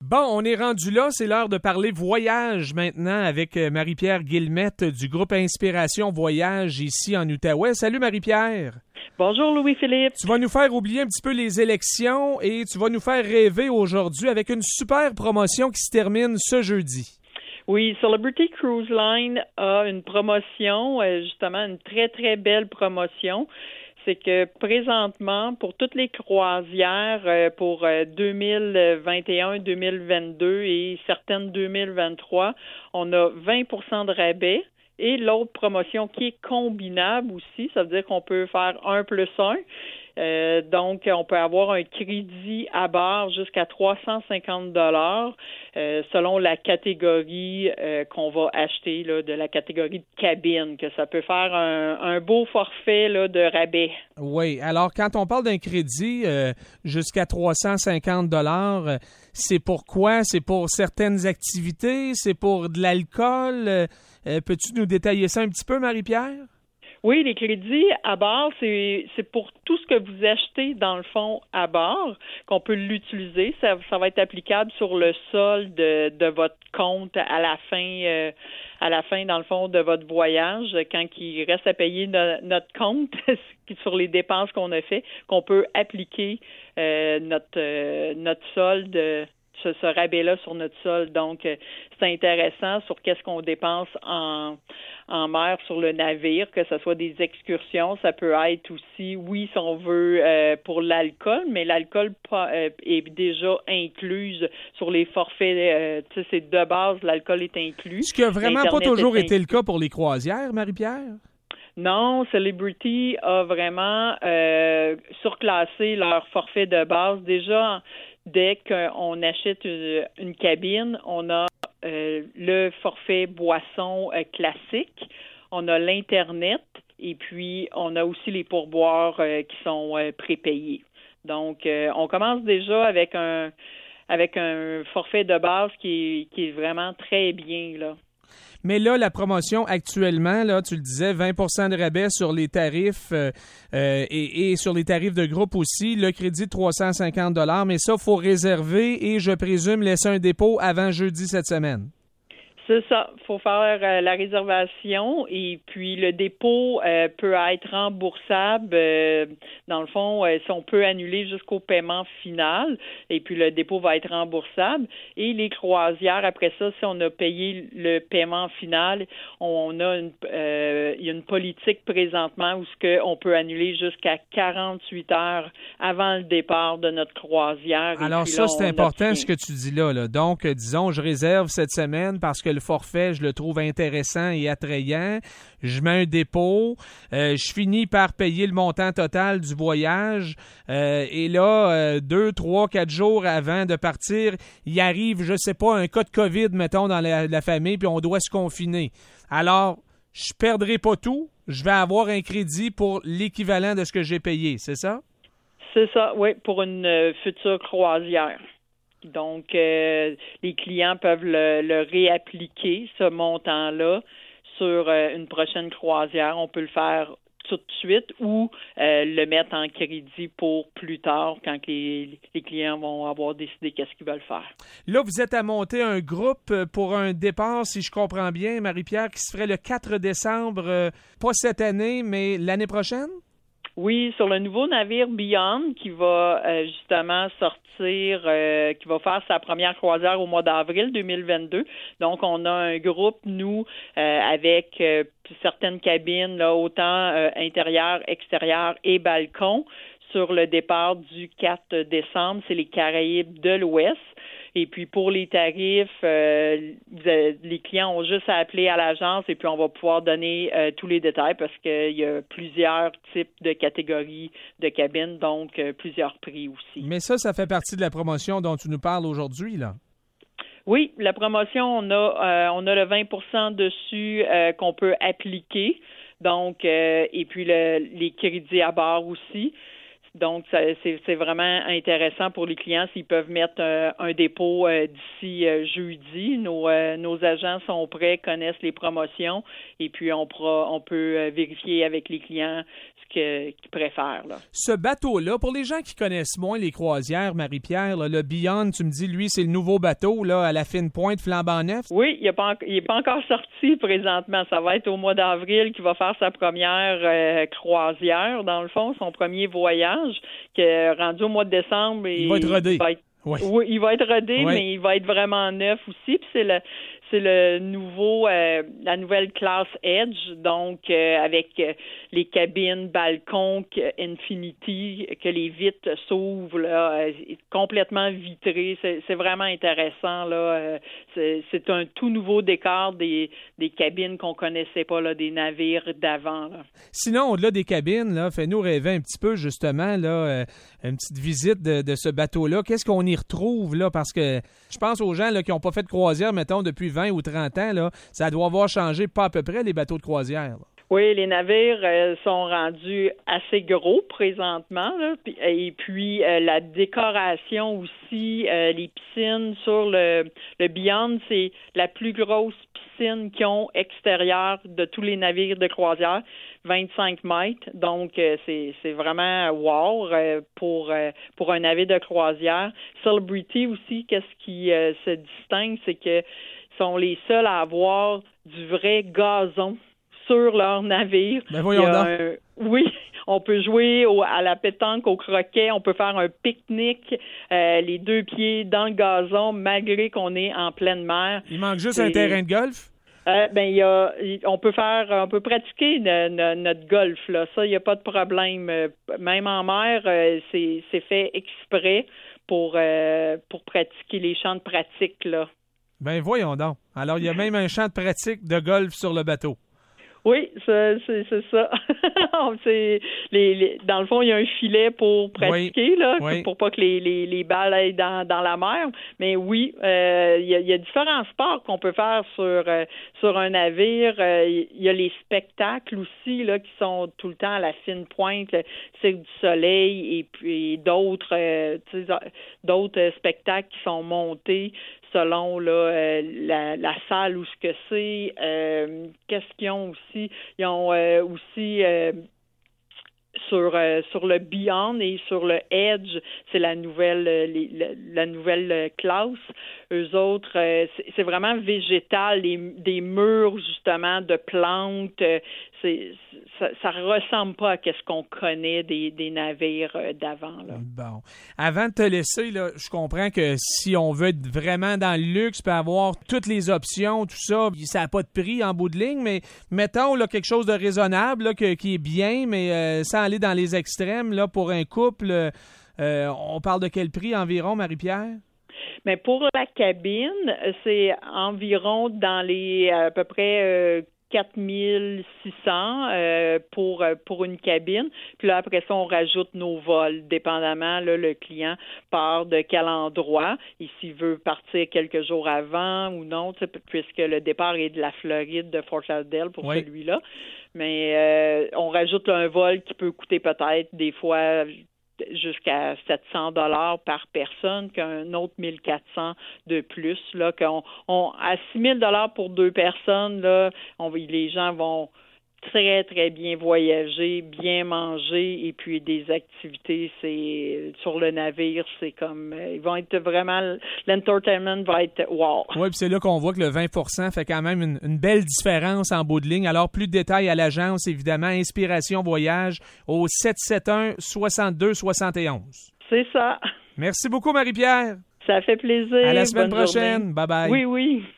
Bon, on est rendu là, c'est l'heure de parler voyage maintenant avec Marie-Pierre Guillemette du groupe Inspiration Voyage ici en Outaouais. Salut Marie-Pierre. Bonjour Louis-Philippe. Tu vas nous faire oublier un petit peu les élections et tu vas nous faire rêver aujourd'hui avec une super promotion qui se termine ce jeudi. Oui, Celebrity Cruise Line a une promotion, justement une très, très belle promotion. C'est que présentement, pour toutes les croisières pour 2021, 2022 et certaines 2023, on a 20% de rabais. Et l'autre promotion qui est combinable aussi, ça veut dire qu'on peut faire 1+1. Donc, on peut avoir un crédit à bord jusqu'à 350 selon la catégorie qu'on va acheter, là, de la catégorie de cabine, que ça peut faire un beau forfait là, de rabais. Oui, alors quand on parle d'un crédit jusqu'à 350 c'est pour quoi? C'est pour certaines activités? C'est pour de l'alcool? Peux-tu nous détailler ça un petit peu, Marie-Pierre? Oui, les crédits à bord, c'est pour tout ce que vous achetez, dans le fond, à bord, qu'on peut l'utiliser. Ça va être applicable sur le solde de votre compte à la fin, dans le fond, de votre voyage, quand il reste à payer notre compte sur les dépenses qu'on a fait, qu'on peut appliquer notre solde, ce rabais-là sur notre solde. Donc, c'est intéressant sur qu'est-ce qu'on dépense en mer sur le navire, que ce soit des excursions, ça peut être aussi, oui, si on veut, pour l'alcool, mais l'alcool est déjà incluse sur les forfaits, tu sais, c'est de base, l'alcool est inclus. Ce qui n'a vraiment pas toujours été le cas pour les croisières, Marie-Pierre? Non, Celebrity a vraiment surclassé leur forfait de base. Déjà, dès qu'on achète une cabine, on a le forfait boisson classique, on a l'Internet et puis on a aussi les pourboires qui sont prépayés. Donc, on commence déjà avec un forfait de base qui est vraiment très bien, là. Mais là, la promotion actuellement, là, tu le disais, 20% de rabais sur les tarifs et sur les tarifs de groupe aussi, le crédit de 350 $, mais ça, il faut réserver et, je présume, laisser un dépôt avant jeudi cette semaine. C'est ça, il faut faire la réservation et puis le dépôt peut être remboursable. Dans le fond, si on peut annuler jusqu'au paiement final et puis le dépôt va être remboursable. Et les croisières, après ça, si on a payé le paiement final, il y a une politique présentement où on peut annuler jusqu'à 48 heures avant le départ de notre croisière. Alors ça, c'est important ce que tu dis là. Donc, disons, je réserve cette semaine parce que le forfait, je le trouve intéressant et attrayant. Je mets un dépôt. Je finis par payer le montant total du voyage. Et là, 2, 3, 4 jours avant de partir, il arrive, je sais pas, un cas de COVID, mettons, dans la famille, puis on doit se confiner. Alors, je perdrai pas tout. Je vais avoir un crédit pour l'équivalent de ce que j'ai payé. C'est ça? C'est ça, oui, pour une future croisière. Donc, les clients peuvent le réappliquer, ce montant-là, sur une prochaine croisière. On peut le faire tout de suite ou le mettre en crédit pour plus tard quand les clients vont avoir décidé qu'est-ce qu'ils veulent faire. Là, vous êtes à monter un groupe pour un départ, si je comprends bien, Marie-Pierre, qui se ferait le 4 décembre, pas cette année, mais l'année prochaine? Oui, sur le nouveau navire Beyond qui va justement sortir, qui va faire sa première croisière au mois d'avril 2022. Donc, on a un groupe, nous, avec certaines cabines, là, autant intérieures, extérieures et balcons. Sur le départ du 4 décembre, c'est les Caraïbes de l'Ouest. Et puis, pour les tarifs, les clients ont juste à appeler à l'agence et puis on va pouvoir donner tous les détails parce qu'il y a plusieurs types de catégories de cabines, donc plusieurs prix aussi. Mais ça fait partie de la promotion dont tu nous parles aujourd'hui, là? Oui, la promotion, on a le 20% dessus qu'on peut appliquer, donc et puis les crédits à bord aussi. Donc, c'est vraiment intéressant pour les clients s'ils peuvent mettre un dépôt d'ici jeudi. Nos agents sont prêts, connaissent les promotions et puis on peut vérifier avec les clients ce qu'ils préfèrent. Là. Ce bateau-là, pour les gens qui connaissent moins les croisières, Marie-Pierre, là, le Beyond, tu me dis, lui, c'est le nouveau bateau là, à la fine pointe flambant neuf? Oui, il n'est pas encore sorti présentement. Ça va être au mois d'avril qu'il va faire sa première croisière, dans le fond, son premier voyage. Rendu au mois de décembre. Il va être rodé. Oui, il va être rodé, mais il va être vraiment neuf aussi. Puis c'est le nouveau, la nouvelle classe Edge, donc avec les cabines, balcons, Infinity, que les vitres s'ouvrent, là, complètement vitrées. C'est vraiment intéressant, là. C'est un tout nouveau décor des cabines qu'on connaissait pas, là, des navires d'avant, là. Sinon, au-delà des cabines, là, fais-nous rêver un petit peu, justement, là, une petite visite de ce bateau-là. Qu'est-ce qu'on y retrouve, là? Parce que je pense aux gens là, qui n'ont pas fait de croisière, mettons, depuis 20 ou 30 ans, là, ça doit avoir changé pas à peu près les bateaux de croisière, là. Oui, les navires sont rendus assez gros présentement, là, et puis la décoration aussi, les piscines sur le Beyond, c'est la plus grosse piscine qu'ils ont extérieure de tous les navires de croisière, 25 mètres. Donc, c'est vraiment wow pour un navire de croisière. Celebrity aussi, qu'est-ce qui se distingue, c'est que sont les seuls à avoir du vrai gazon sur leur navire. Ben voyons donc. Oui, on peut jouer à la pétanque, au croquet, on peut faire un pique-nique, les deux pieds dans le gazon, malgré qu'on est en pleine mer. Il manque juste un terrain de golf? On peut pratiquer notre golf, là. Ça, il n'y a pas de problème. Même en mer, c'est fait exprès pour pratiquer les champs de pratique, là. Ben voyons donc. Alors, il y a même un champ de pratique de golf sur le bateau. Oui, c'est ça. Dans le fond, il y a un filet pour pratiquer, là, pour pas que les balles aillent dans la mer. Mais oui, il y a différents sports qu'on peut faire sur un navire. Il y a les spectacles aussi, là, qui sont tout le temps à la fine pointe, le Cirque du Soleil et puis d'autres spectacles qui sont montés selon là, la salle où ce que c'est. Qu'est-ce qu'ils ont aussi? Ils ont aussi sur le Beyond et sur le Edge, c'est la nouvelle classe. Eux autres, c'est vraiment végétal, des murs justement de plantes. Ça ressemble pas à ce qu'on connaît des navires d'avant, là. Bon. Avant de te laisser, là, je comprends que si on veut être vraiment dans le luxe, puis avoir toutes les options, tout ça, ça n'a pas de prix en bout de ligne, mais mettons là, quelque chose de raisonnable là, qui est bien, mais sans aller dans les extrêmes, là, pour un couple, on parle de quel prix environ, Marie-Pierre? Mais pour la cabine, c'est environ dans les à peu près 4600 pour une cabine. Puis là, après ça, on rajoute nos vols, dépendamment, là, le client part de quel endroit et s'il veut partir quelques jours avant ou non, puisque le départ est de la Floride, de Fort Lauderdale pour celui-là. Mais on rajoute là, un vol qui peut coûter peut-être des fois jusqu'à 700 $ par personne, qu'un autre 1400 de plus, là, à 6000 $ pour deux personnes, là, les gens vont très, très bien voyager, bien manger, et puis des activités, c'est sur le navire, c'est comme, ils vont être vraiment, l'entertainment va être wow. Oui, puis c'est là qu'on voit que le 20% fait quand même une belle différence en bout de ligne. Alors, plus de détails à l'agence, évidemment, Inspiration Voyage au 771-6271. C'est ça. Merci beaucoup, Marie-Pierre. Ça fait plaisir. À la semaine Bonne prochaine. Journée. Bye-bye. Oui.